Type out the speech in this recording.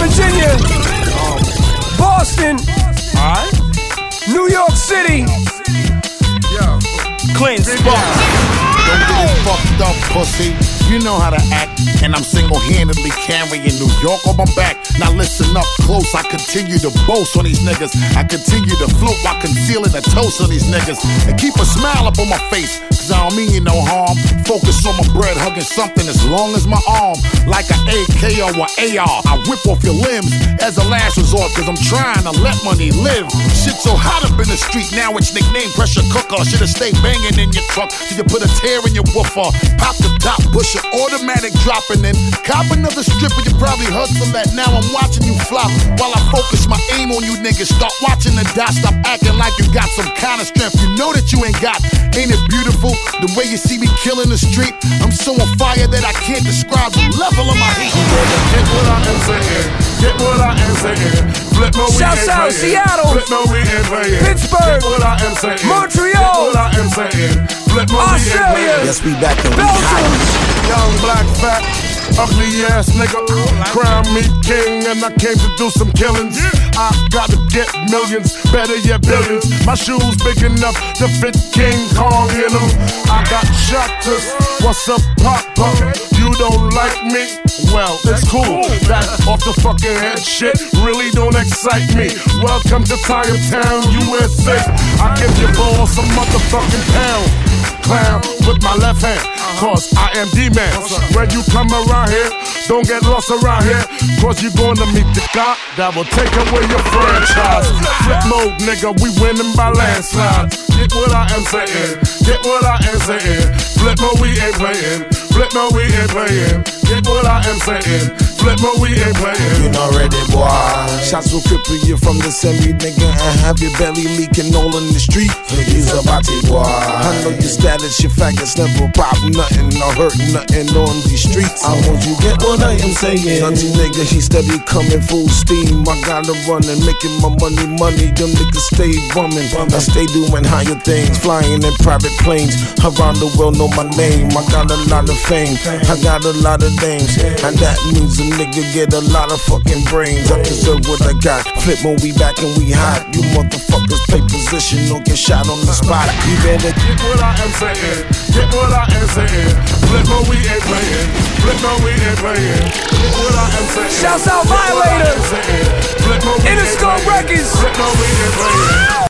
Virginia, Boston, New York City, Clinton Sparks. Don't get it fucked up, pussy. You know how to act, and I'm single-handedly carrying New York on my back. Now listen up close, I continue to boast on these niggas. I continue to float while concealing a toast on these niggas. And keep a smile up on my face, cause I don't mean you no harm. Focus on my bread, hugging something as long as my arm. Like an AK or an AR, I whip off your limbs as a last resort, cause I'm trying to let money live. Shit so hot up in the street, now it's nicknamed pressure cooker. Should've stayed banging in your truck till you put a tear in your woofer. Pop the top, push your automatic dropping in. Cop another stripper, you probably hustle that. Now I'm watching you flop while I focus my aim on you niggas. Start watching the dot, stop acting like you got some kind of strength you know that you ain't got. Ain't it beautiful the way you see me killing the street? I'm so on fire that I can't describe the level of my heat. Get what I am saying, get what I am saying. Flip no, we shouts ain't out playing. Seattle, Flip no, we ain't playing. Pittsburgh, get what I am saying. Montreal, get what I am saying. Flip no, Australia, Yes, we back and we Belgium, young black fat ugly ass nigga, crown me king, and I came to do some killings. I gotta get millions, better yet billions. My shoes big enough to fit King Kong in them. I got shotters, what's up, Papa? You don't like me? Well, it's cool. That off the fucking head shit really don't excite me. Welcome to Tiger Town, USA. I give your balls some motherfucking pound. Clown with my left hand, cause I am D-Man. When you come around here, don't get lost around here, cause you gonna meet the guy that will take away your franchise. Flip mode, nigga, we winning by landslide. Get what I am saying, get what I am saying. Flip mode, we ain't playing. Flip mode, we ain't playing. Get what I am saying. Flip mode, we ain't playing. You know ready, boy. Shots will cripple you from the semi, nigga, and have your belly leaking all in the street. Use a body, boy. I know your status, your faggots never pop nothing or hurt nothing on these streets. I want you get what I am saying. Nutty nigga, he steady coming full steam. I gotta run and making my money. Them niggas stay bumming. I stay doing higher things, flying in private planes around the world. Know my name. I got a lot of fame. I got a lot of names, and that means a nigga get a lot of fucking brains. I deserve what I got. Flip when we back and we hot. You motherfuckers play position or get shot on the spot. You better get what I am saying. Get what I am saying. Flip when we ain't playing. Flip when we ain't playing. Get what I am saying. Shouts out Violator, Interscope Records. Flip when we ain't playing.